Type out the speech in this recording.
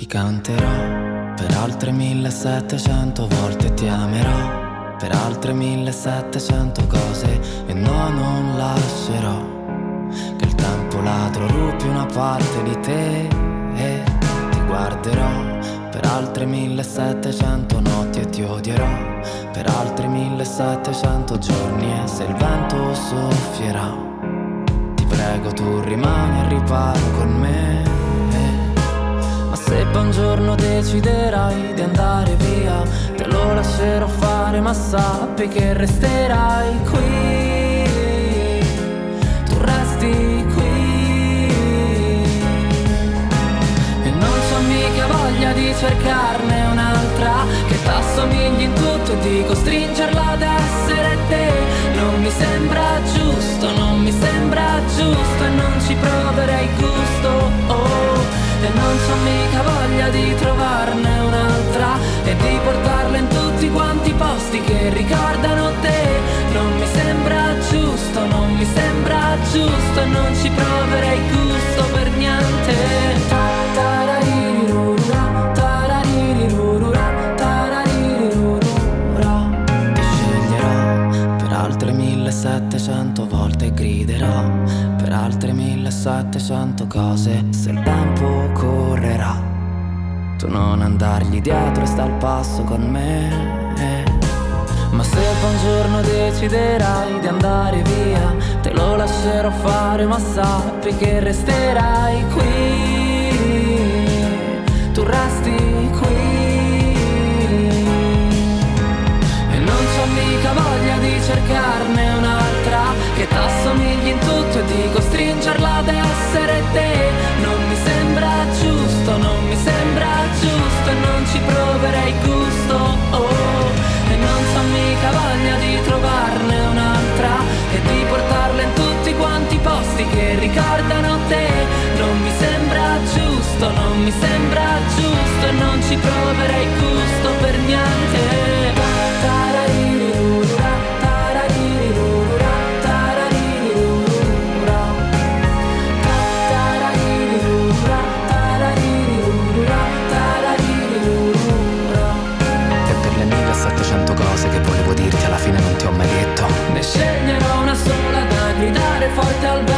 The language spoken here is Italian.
canterò per altre 1700 volte, ti amerò per altre 1700 cose, e no, non lascerò che il tempo ladro rubi una parte di te, e ti guarderò per altre 1700 notti e ti odierò per altri 1700 giorni, e se il vento soffierà ti prego tu rimani al riparo con me. Ma se poi un giorno deciderai di andare via, te lo lascerò fare, ma sappi che resterai qui, tu resti qui. E non c'ho mica voglia di cercarne un'altra che t'assomigli in tutto e di costringerla ad essere te. Non mi sembra giusto, non mi sembra giusto, e non ci proverei gusto, oh. E non c'ho mica voglia di trovarne un'altra e di portarla in tutti quanti i posti che ricordano te. Non mi sembra giusto, non mi sembra giusto, e non ci proverei gusto per niente. Ti sceglierò per altre 1700 volte e griderò per altre 1700 cose, se il tempo correrà tu non andargli dietro e sta al passo con me. Ma se poi un giorno deciderai di andare via, te lo lascerò fare, ma sappi che resterai qui, tu resti qui. E non c'ho mica voglia di cercarne un'altra che t'assomigli in tutto e di costringerla ad essere te. Non mi sembra giusto, non mi sembra giusto, e non ci proverei gusto, oh. E non c'ho mica voglia di trovarne un'altra e di portarla in tutti quanti i posti che ricordano te. Non mi sembra giusto, non mi sembra giusto, e non ci proverei gusto per niente. Cose che volevo dirti alla fine non ti ho mai detto. Ne sceglierò una sola da gridare forte al vento.